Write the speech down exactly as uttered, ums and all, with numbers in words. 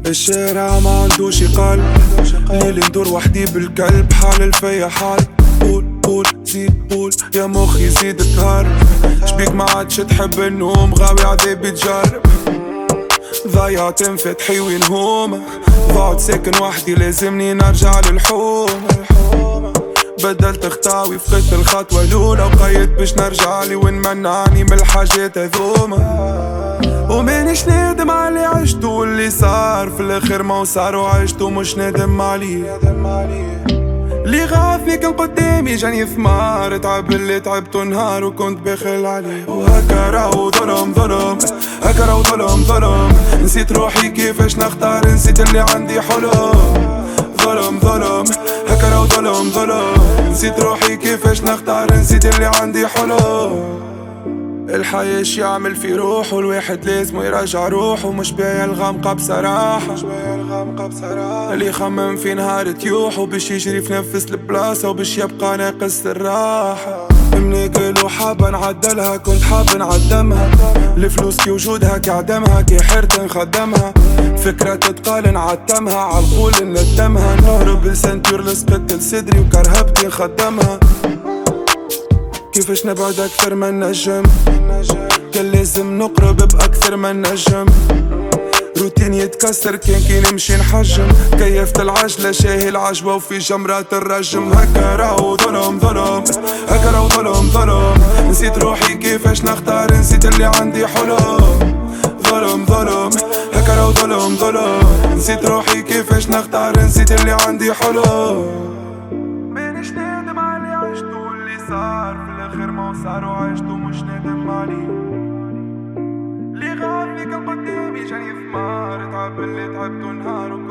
الشارع ما عندوش قلب، ليلي ندور وحدي بالكلب، حال الفيا حال. قول قول زيد قول يا مخي زيد تهرب، شبيك ما عادش تحب النوم، غاوي عذابي تجرب. ضيعت انفتحي وين هما، ضاعت ساكن وحدي لازمني نرجع للحومة. بدلت خطاوي فقدت الخطوة الأولى، وقيت باش نرجعلي وين منعني من الحاجات هذوما. ومانيش نادم على اللي عشتو واللي صار، في الاخر ما وصار وعشتو مش نادم عليه. اللي غافني كان قدامي جاني ثمار، تعب اللي عبتو نهار وكنت باخل عليه. وهكا راهو ظلم ظلم، هكا راهو ظلم ظلم، نسيت روحي كيفاش نختار، نسيت اللي عندي حلم. ظلم ظلم، هكا راهو ظلم ظلم، نسيت روحي كيفاش نختار، نسيت اللي عندي حلم. الحياة شي يعمل في روحه، الواحد لازم يرجع روحه، مش بايع الغامقة بصراحة. اللي يخمم في نهار تيوحه، باش يجري في نفس البلاصة وباش يبقى ناقص الراحة. مني قالوا حابة نعدلها كنت حابة نعدمها، الفلوس كي وجودها كي عدمها، كي حرت نخدمها. فكرة تتقال نعتمها، عالقول ندمها، نهرب السنتور لسقط لصدري وكرهبتي نخدمها. كيفاش نبعد أكثر ما نجم، كان لازم نقرب بأكثر ما نجم. روتين يتكسر كان كي نمشي نحجم، كيفت العجلة شاهي العجوة وفي جمرات الرجم. هكا راهو ظلم ظلم، هكا راهو ظلم ظلم، نسيت روحي كيفاش نختار، نسيت اللي عندي حلم. ظلم ظلم، هكا راهو ظلم ظلم، نسيت روحي كيفاش نختار، نسيت اللي عندي حلم. مانيش نادم على اللي عشتو واللي صار، في الاخر ما وصار وعشتو مش نادم عليه. اللي غافني كان قدامي جاني ثمار، تعب اللي تعبتو نهار